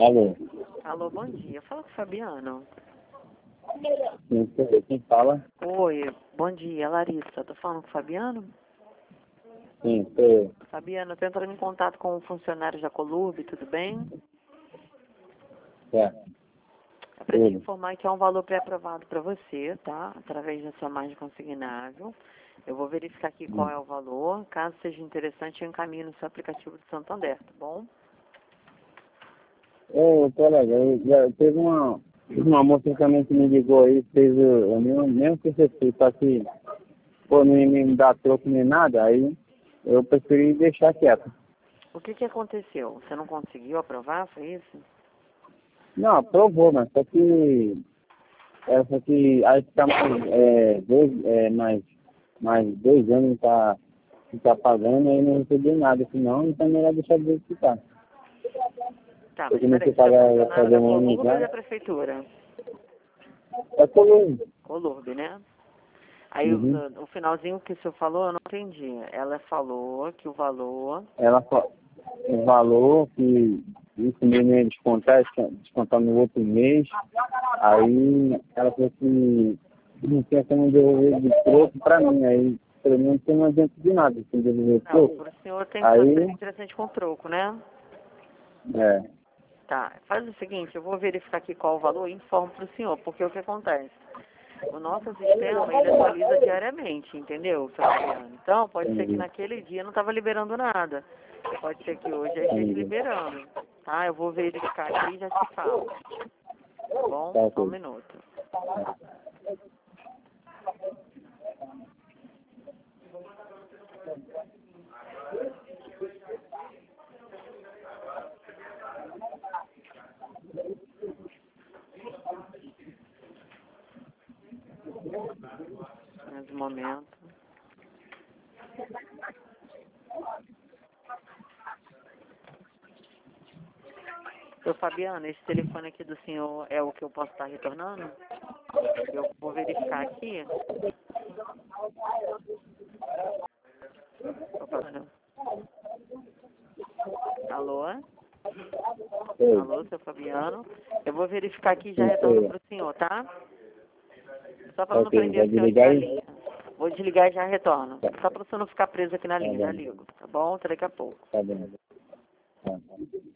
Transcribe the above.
Alô? Alô, bom dia. Fala com o Fabiano. Sim, quem fala? Oi, bom dia, Larissa. Tô falando com o Fabiano? Sim, sou eu. Fabiano, eu tô entrando em contato com funcionários da Colurb, tudo bem? É, É para te tudo. informar que é um valor pré-aprovado para você, tá? Através da sua margem consignável. Eu vou verificar aqui qual é o valor. Caso seja interessante, eu encaminho no seu aplicativo do Santander, tá bom? Ô, colega, teve uma moça que também que me ligou aí, fez o mesmo que você fez, só que, pô, não me dá troco nem nada, aí eu preferi deixar quieto. O que aconteceu? Você não conseguiu aprovar, foi isso? Não, aprovou, mas só que aí fica mais 2 anos que tá pagando, aí não recebi nada, senão então é melhor deixar do jeito que tá. Tá, Eu mas comecei peraí, a você é pagar, funcionário fazer da um ano Colurb ou já. da Prefeitura? É comum. Colurb, né? Aí Uhum. o finalzinho que o senhor falou, eu não entendi. Ela falou que o valor... Ela o valor que isso mesmo ia descontar no outro mês, aí ela falou que não tinha como devolver de troco pra mim, aí pelo menos eu não adianta de nada sem devolver Não, troco. para o senhor tem que Aí, ser interessante com troco, né? é, Tá, faz o seguinte, eu vou verificar aqui qual o valor e informo para o senhor, porque o que acontece? O nosso sistema, ele atualiza diariamente, entendeu, seu Fabiano? Então, pode ser que entendi, naquele dia não estava liberando nada. Pode ser que hoje já esteja entendi. liberando, tá? Eu vou verificar aqui e já te falo, tá bom? Tá Só um ok. minuto. Mais um momento. Seu Fabiano, esse telefone aqui do senhor é o que eu posso estar retornando? Eu vou verificar aqui. Seu Fabiano. Alô? Sei, Alô, seu Fabiano? Eu vou verificar aqui e já sim, retorno sei. para o senhor, tá? Só para Tá não ok, prender vai o senhor aqui desligar na aí? linha. Vou desligar e já retorno. Tá, Só para o senhor não ficar preso aqui na tá linha, já bom, ligo. Tá bom? Até daqui a pouco. tá bom. Tá.